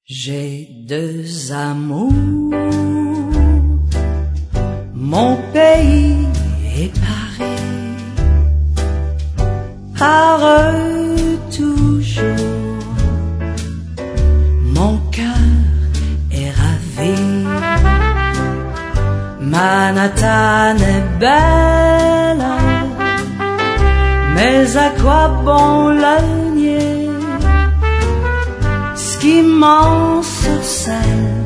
J'ai deux amours, mon pays est Paris, par eux toujours, mon cœur est ravi. Manhattan est belle, mais à quoi bon le nier? Ce qui m'en sorcelle,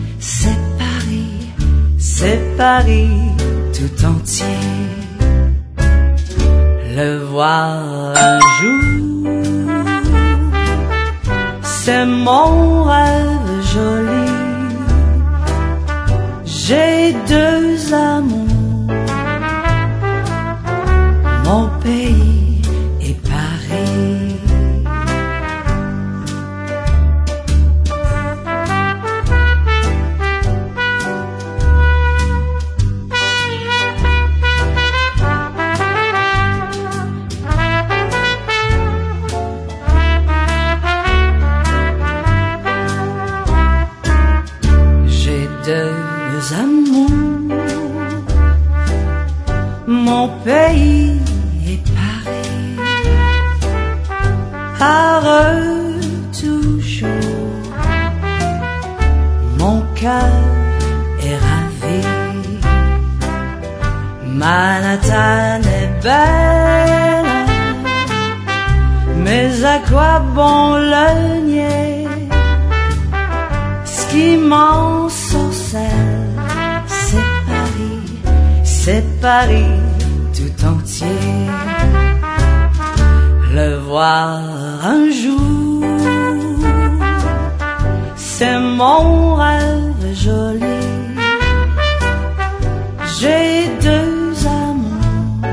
c'est Paris tout entier. Le voir un jour, c'est mon rêve joli. J'ai deux amours, mon pays est Paris. Deux amours, mon pays est Paris, par eux toujours, mon cœur est ravi. Manhattan est belle, mais à quoi bon le nier? Ce qui m'en sorcelle, c'est Paris tout entier. Le voir un jour, c'est mon rêve joli. J'ai deux amours,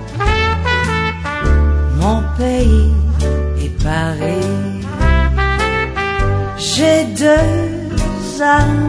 mon pays est Paris. J'ai deux amours,